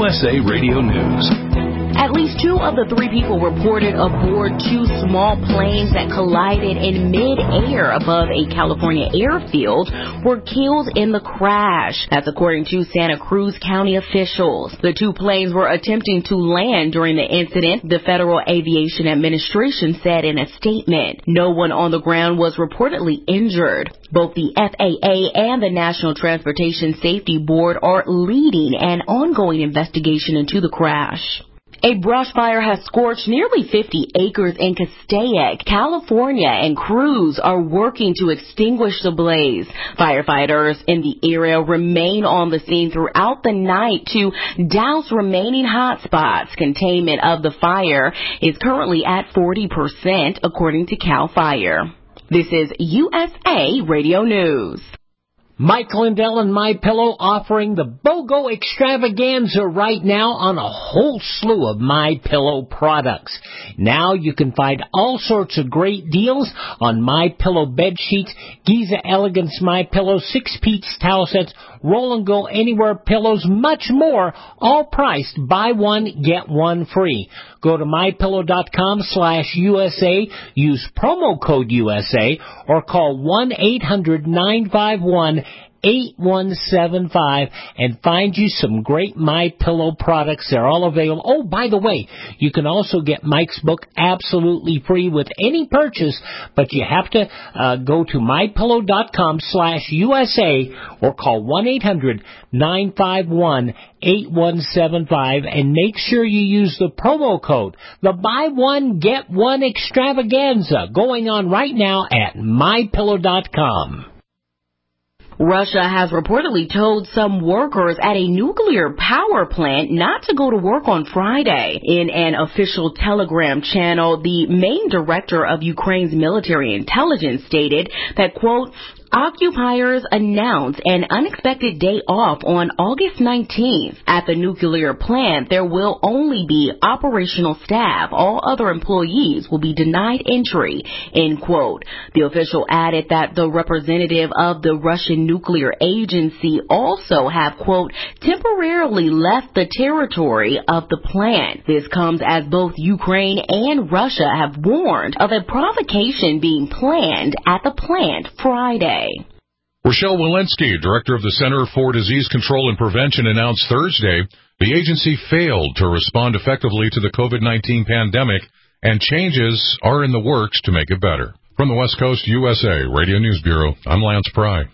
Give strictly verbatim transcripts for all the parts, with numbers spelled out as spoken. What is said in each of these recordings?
U S A Radio News. At least two of the three people reported aboard two small planes that collided in mid-air above a California airfield were killed in the crash. That's according to Santa Cruz County officials. The two planes were attempting to land during the incident, the Federal Aviation Administration said in a statement. No one on the ground was reportedly injured. Both the F A A and the National Transportation Safety Board are leading an ongoing investigation into the crash. A brush fire has scorched nearly fifty acres in Castaic, California, and crews are working to extinguish the blaze. Firefighters in the area remain on the scene throughout the night to douse remaining hot spots. Containment of the fire is currently at forty percent, according to CAL FIRE. This is U S A Radio News. Mike Lindell and MyPillow offering the BOGO extravaganza right now on a whole slew of MyPillow products. Now you can find all sorts of great deals on MyPillow bed sheets, Giza Elegance MyPillow, six-piece towel sets, Roll and Go Anywhere pillows, much more, all priced buy one, get one free. Go to MyPillow.com slash USA, use promo code U S A, or call one eight hundred nine five one eight one seven five and find you some great MyPillow products. They're all available. Oh, by the way, you can also get Mike's book absolutely free with any purchase, but you have to uh, go to MyPillow.com slash USA or call one eight hundred nine five one eight one seven five and make sure you use the promo code, the buy one, get one extravaganza, going on right now at My Pillow dot com. Russia has reportedly told some workers at a nuclear power plant not to go to work on Friday. In an official Telegram channel, the main director of Ukraine's military intelligence stated that, quote, occupiers announced an unexpected day off on August nineteenth. At the nuclear plant, there will only be operational staff. All other employees will be denied entry, end quote. The official added that the representative of the Russian nuclear agency also have, quote, temporarily left the territory of the plant. This comes as both Ukraine and Russia have warned of a provocation being planned at the plant Friday. Rochelle Walensky, director of the Center for Disease Control and Prevention, announced Thursday the agency failed to respond effectively to the COVID nineteen pandemic, and changes are in the works to make it better. From the West Coast U S A Radio News Bureau, I'm Lance Pry.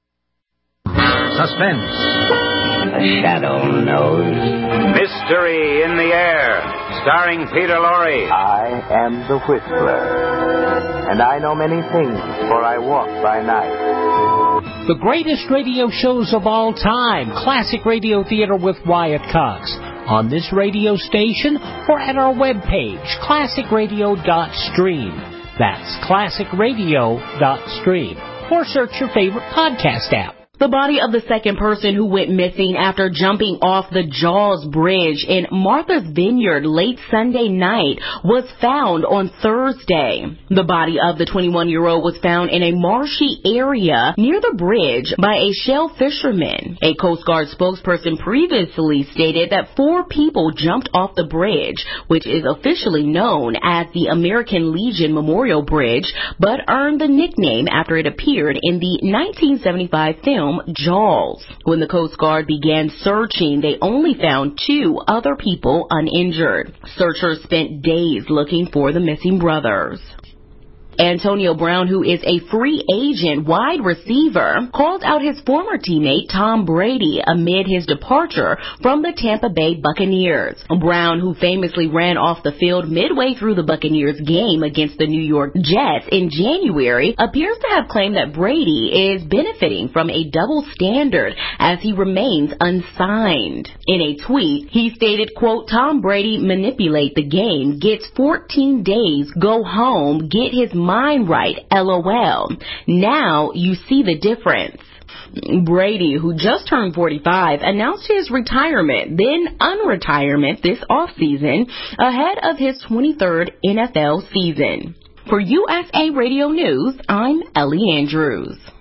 Suspense. The shadow knows. Mystery in the air, starring Peter Lorre. I am the Whistler, and I know many things, for I walk by night. The greatest radio shows of all time, Classic Radio Theater with Wyatt Cox, on this radio station or at our webpage, classic radio dot stream. That's classic radio dot stream. Or search your favorite podcast app. The body of the second person who went missing after jumping off the Jaws Bridge in Martha's Vineyard late Sunday night was found on Thursday. The body of the twenty-one-year-old was found in a marshy area near the bridge by a shell fisherman. A Coast Guard spokesperson previously stated that four people jumped off the bridge, which is officially known as the American Legion Memorial Bridge, but earned the nickname after it appeared in the nineteen seventy-five film Jaws. When the Coast Guard began searching, they only found two other people uninjured. Searchers spent days looking for the missing brothers. Antonio Brown, who is a free agent wide receiver, called out his former teammate Tom Brady amid his departure from the Tampa Bay Buccaneers. Brown, who famously ran off the field midway through the Buccaneers game against the New York Jets in January, appears to have claimed that Brady is benefiting from a double standard as he remains unsigned. In a tweet, he stated, quote, Tom Brady manipulate the game, gets fourteen days, go home, get his mind right, LOL. Now you see the difference. Brady, who just turned forty-five, announced his retirement, then unretirement this offseason, ahead of his twenty-third N F L season. For U S A Radio News, I'm Ellie Andrews.